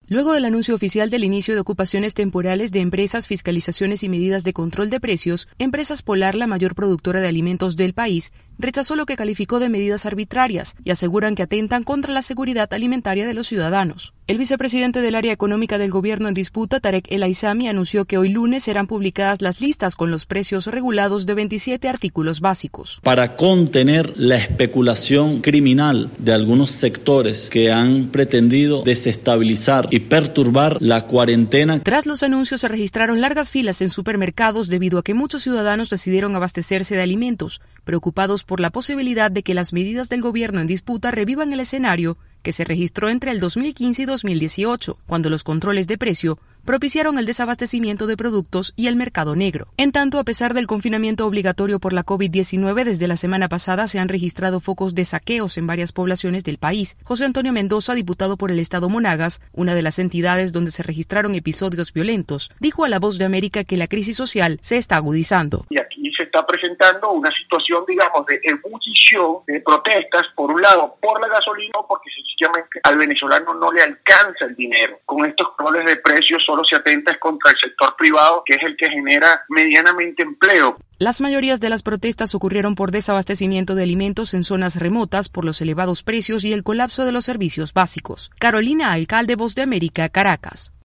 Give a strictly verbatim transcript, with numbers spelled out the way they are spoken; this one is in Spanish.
Luego del anuncio oficial del inicio de ocupaciones temporales de empresas, fiscalizaciones y medidas de control de precios, Empresas Polar, la mayor productora de alimentos del país, rechazó lo que calificó de medidas arbitrarias y aseguran que atentan contra la seguridad alimentaria de los ciudadanos. El vicepresidente del área económica del gobierno en disputa, Tarek El Aizami, anunció que hoy lunes serán publicadas las listas con los precios regulados de veintisiete artículos básicos. Para contener la especulación criminal de algunos sectores que han pretendido desestabilizar y perturbar la cuarentena. Tras los anuncios se registraron largas filas en supermercados debido a que muchos ciudadanos decidieron abastecerse de alimentos, preocupados por la posibilidad de que las medidas del gobierno en disputa revivan el escenario que se registró entre el dos mil quince y dos mil dieciocho, cuando los controles de precio propiciaron el desabastecimiento de productos y el mercado negro. En tanto, a pesar del confinamiento obligatorio por la COVID diecinueve, desde la semana pasada se han registrado focos de saqueos en varias poblaciones del país. José Antonio Mendoza, diputado por el estado Monagas, una de las entidades donde se registraron episodios violentos, dijo a La Voz de América que la crisis social se está agudizando. Y aquí se está presentando una situación, digamos, de ebullición, de protestas, por un lado, por la gasolina, porque sencillamente al venezolano no le alcanza el dinero. Con estos controles de precios solo se atenta contra el sector privado, que es el que genera medianamente empleo. Las mayorías de las protestas ocurrieron por desabastecimiento de alimentos en zonas remotas, por los elevados precios y el colapso de los servicios básicos. Carolina Alcalde, Voz de América, Caracas.